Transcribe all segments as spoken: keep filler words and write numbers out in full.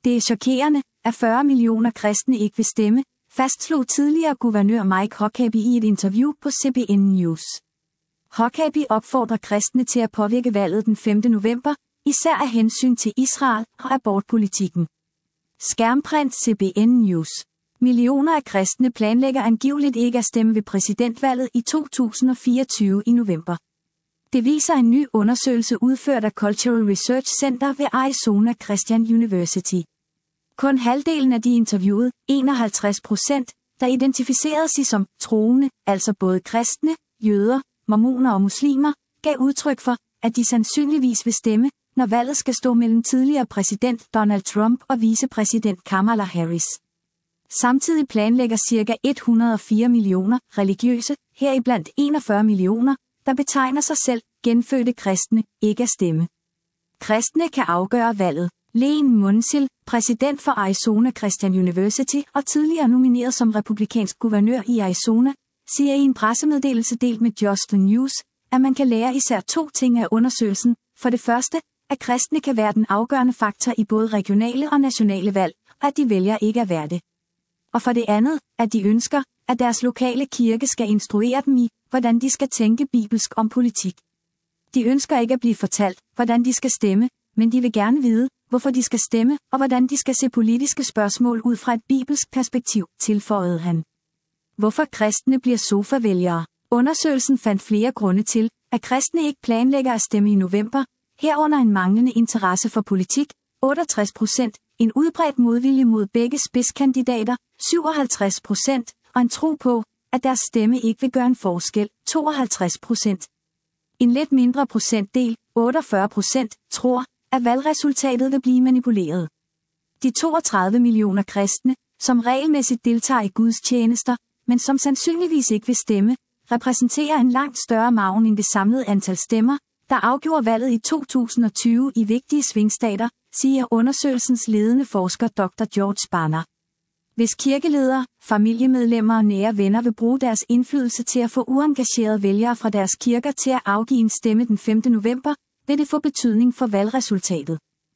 Det er chokerende, at fyrre millioner kristne ikke vil stemme, fastslog tidligere guvernør Mike Huckabee i et interview på C B N News. Huckabee opfordrer kristne til at påvirke valget den femte november, især af hensyn til Israel og abortpolitikken. Skærmprint C B N News. Millioner af kristne planlægger angiveligt ikke at stemme ved præsidentvalget i to tusind og fireogtyve i november. Det viser en ny undersøgelse udført af Cultural Research Center ved Arizona Christian University. Kun halvdelen af de interviewede, enoghalvtreds procent, der identificerede sig som troende, altså både kristne, jøder, mormoner og muslimer, gav udtryk for, at de sandsynligvis vil stemme, når valget skal stå mellem tidligere præsident Donald Trump og vicepræsident Kamala Harris. Samtidig planlægger ca. et hundrede og fire millioner religiøse, heriblandt enogfyrre millioner, der betegner sig selv, genfødte kristne, ikke at stemme. Kristne kan afgøre valget. Len Munsil, præsident for Arizona Christian University og tidligere nomineret som republikansk guvernør i Arizona, siger i en pressemeddelelse delt med Just News, at man kan lære især to ting af undersøgelsen. For det første, at kristne kan være den afgørende faktor i både regionale og nationale valg, og at de vælger ikke at være det. Og for det andet, at de ønsker, at deres lokale kirke skal instruere dem i, hvordan de skal tænke bibelsk om politik. De ønsker ikke at blive fortalt, hvordan de skal stemme, men de vil gerne vide, hvorfor de skal stemme, og hvordan de skal se politiske spørgsmål ud fra et bibelsk perspektiv, tilføjede han. Hvorfor kristne bliver sofavælgere? Undersøgelsen fandt flere grunde til, at kristne ikke planlægger at stemme i november, herunder en manglende interesse for politik, otteogtres procent, en udbredt modvilje mod begge spidskandidater, syvoghalvtreds procent, og en tro på, at deres stemme ikke vil gøre en forskel, tooghalvtreds procent. En lidt mindre procentdel, otteogfyrre procent, tror, at valgresultatet vil blive manipuleret. De toogtredive millioner kristne, som regelmæssigt deltager i Guds tjenester, men som sandsynligvis ikke vil stemme, repræsenterer en langt større margen end det samlede antal stemmer, der afgjorde valget i to tusind og tyve i vigtige svingstater, siger undersøgelsens ledende forsker doktor George Barna. Hvis kirkeledere, familiemedlemmer og nære venner vil bruge deres indflydelse til at få uengagerede vælgere fra deres kirker til at afgive en stemme den femte november, vil det få betydning for valgresultatet.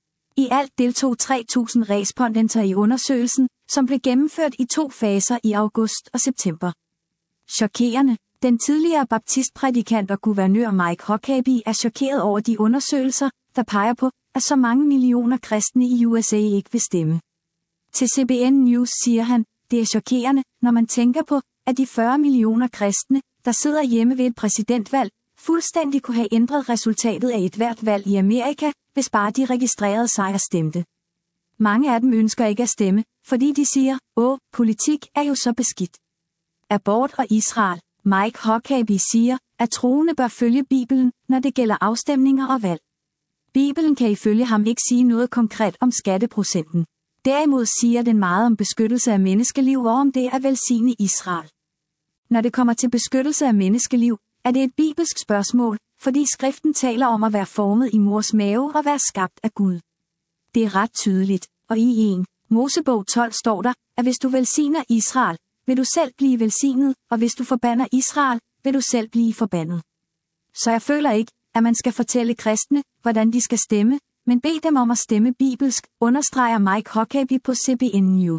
I alt deltog tre tusind respondenter i undersøgelsen, som blev gennemført i to faser i august og september. Chokerende. Den tidligere baptistprædikant og guvernør Mike Huckabee er chokeret over de undersøgelser, der peger på, at så mange millioner kristne i U S A ikke vil stemme. Til C B N News siger han, det er chokerende, når man tænker på, at de fyrre millioner kristne, der sidder hjemme ved et præsidentvalg, fuldstændig kunne have ændret resultatet af et hvert valg i Amerika, hvis bare de registrerede sig og stemte. Mange af dem ønsker ikke at stemme, fordi de siger, åh, politik er jo så beskidt. Abort og Israel. Mike Huckabee siger, at troende bør følge Bibelen, når det gælder afstemninger og valg. Bibelen kan ifølge ham ikke sige noget konkret om skatteprocenten. Derimod siger den meget om beskyttelse af menneskeliv og om det at velsigne Israel. Når det kommer til beskyttelse af menneskeliv, er det et bibelsk spørgsmål, fordi skriften taler om at være formet i mors mave og være skabt af Gud. Det er ret tydeligt, og i en Mosebog tolv står der, at hvis du velsigner Israel, vil du selv blive velsignet, og hvis du forbander Israel, vil du selv blive forbandet. Så jeg føler ikke, at man skal fortælle kristne, hvordan de skal stemme, men bed dem om at stemme bibelsk, understreger Mike Huckabee på C B N News.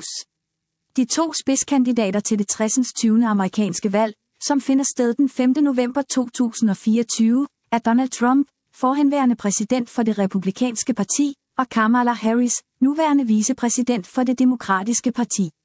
De to spidskandidater til det tresindstyvende amerikanske valg, som finder sted den femte november to tusind og fireogtyve, er Donald Trump, forhenværende præsident for det republikanske parti, og Kamala Harris, nuværende vicepræsident for det demokratiske parti.